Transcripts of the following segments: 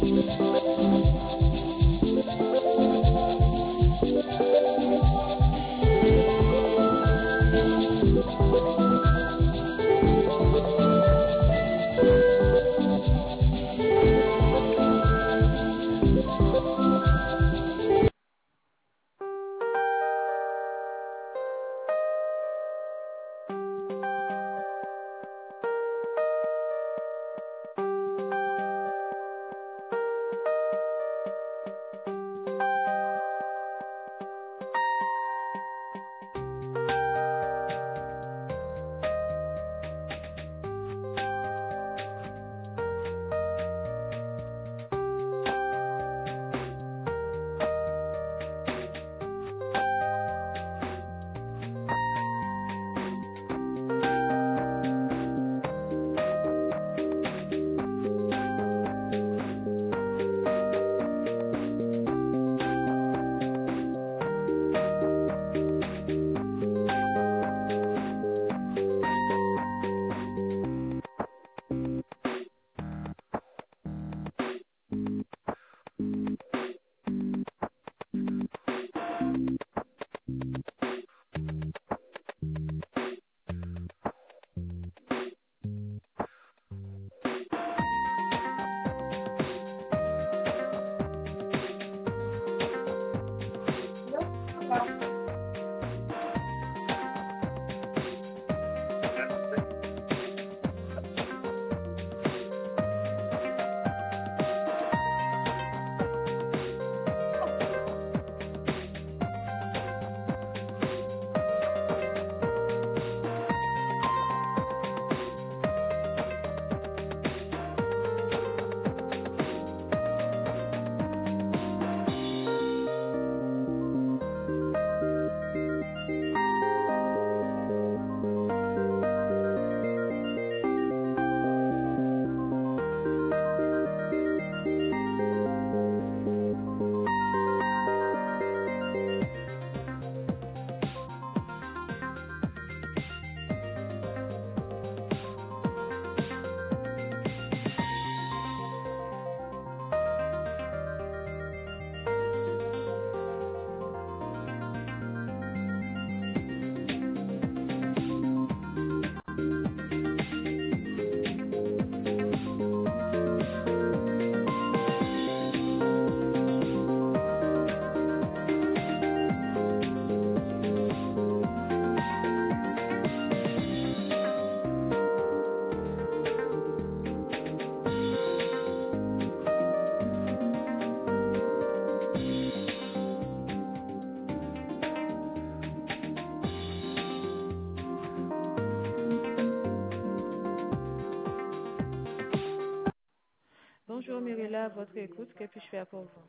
Bonjour Mirella, votre écoute, que puis-je faire pour vous?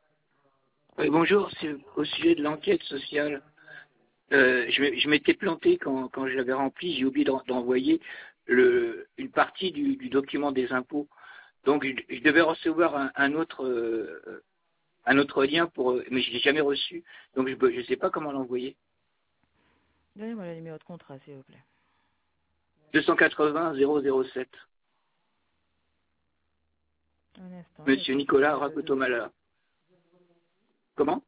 Oui, bonjour, c'est au sujet de l'enquête sociale. Je m'étais planté quand je l'avais rempli, j'ai oublié d'envoyer une partie du document des impôts. Donc je devais recevoir un autre lien mais je l'ai jamais reçu. Donc je ne sais pas comment l'envoyer. Donnez-moi le numéro de contrat, s'il vous plaît. 280 007. Un instant. Monsieur Nicolas Rakotomala. Comment?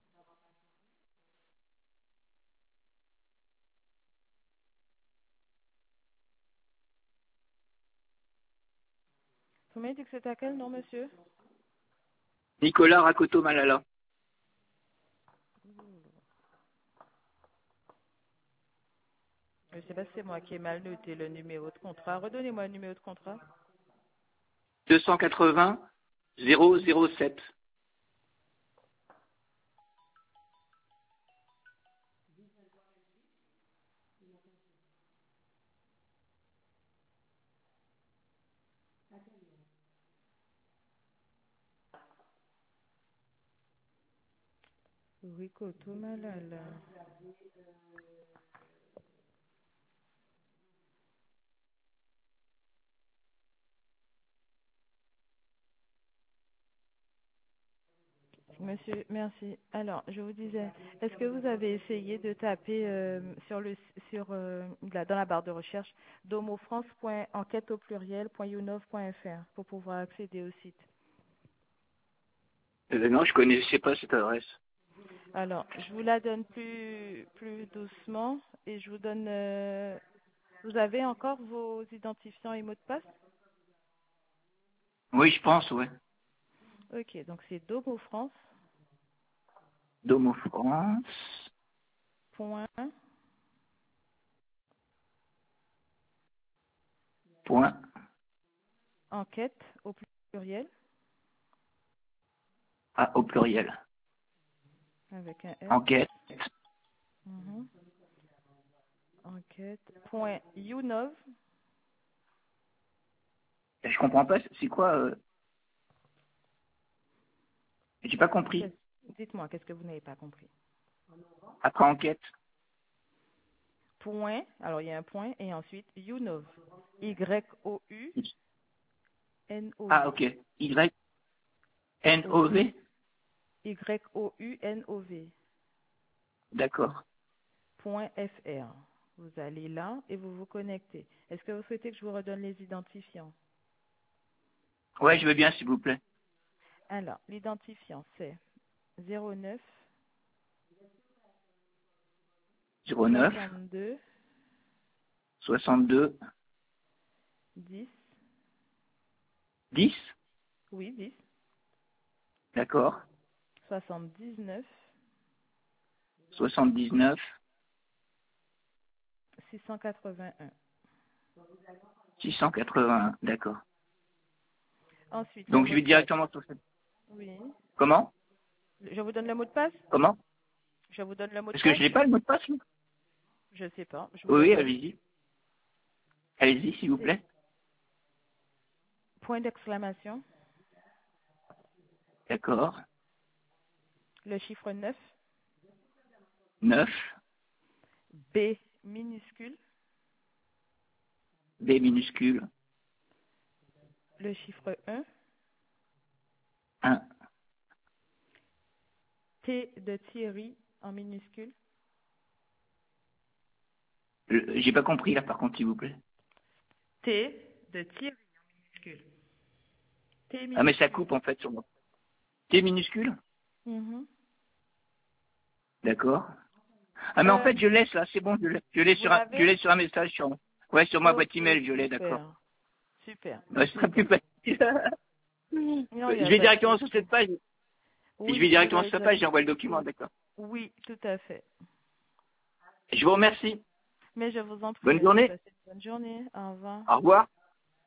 Vous m'avez dit que c'était à quel nom, monsieur? Nicolas Rakotomalala. Je ne sais pas si c'est moi qui ai mal noté le numéro de contrat. Redonnez-moi le numéro de contrat. 280 007. Rakotomala. Monsieur, merci. Alors, je vous disais, est-ce que vous avez essayé de taper dans la barre de recherche domofrance.enquête au pluriel.younov.fr pour pouvoir accéder au site? Non, je connaissais pas cette adresse. Alors, je vous la donne plus doucement et je vous donne... vous avez encore vos identifiants et mots de passe? Oui, je pense, ouais. Ok, donc c'est Domo France. Domo France. Point, Point. enquête au pluriel Ah, au pluriel. avec un S. Enquête. Mhm. Enquête. Point Younov. Je comprends pas, c'est quoi j'ai pas compris. Dites-moi, qu'est-ce que vous n'avez pas compris? Après enquête. Point, alors il y a un point, et ensuite Younov. Y-O-U-N-O-V. Ah, ok. Y-N-O-V. Y-O-U-N-O-V. D'accord. Point .fr. Vous allez là et vous vous connectez. Est-ce que vous souhaitez que je vous redonne les identifiants? Ouais, je veux bien, s'il vous plaît. Alors, l'identifiant, c'est 09 09 62 62 10. 10. Oui, 10. D'accord. 79 79 681. 681. D'accord. Ensuite, le Donc je mot vais de passe. directement sur cette... Oui. Comment? Je vous donne le mot de passe? Comment? Je vous donne le mot de Parce que passe? je n'ai pas le mot de passe, là. Je sais pas. Je vous le Oui, donne. allez-y. Allez-y, s'il vous C'est plaît. point d'exclamation. D'accord. Le chiffre 9. 9. B minuscule. B minuscule. Le chiffre 1. 1. T de Thierry en minuscule. J'ai pas compris, là, par contre, s'il vous plaît. T de Thierry en minuscule. T Ah, mais ça minuscule. coupe, en fait, sur moi. T minuscule? Mhm. D'accord. Ah, mais en fait, je laisse, là, c'est bon, je l'ai Vous je l'avez? l'ai sur un message, ouais, sur ma boîte Ok, email, je l'ai, d'accord. super. Super. Ouais, ce sera C'est plus bon. facile. Non, il n'y Je a vais pas de directement sur souci. cette page, et je vais Oui, vous directement allez sur cette page, dire. j'envoie le document, d'accord. Oui, tout à fait. Je vous remercie. Mais je vous en prie, Bonne monsieur. journée. Passez une bonne journée. Au revoir. Au revoir.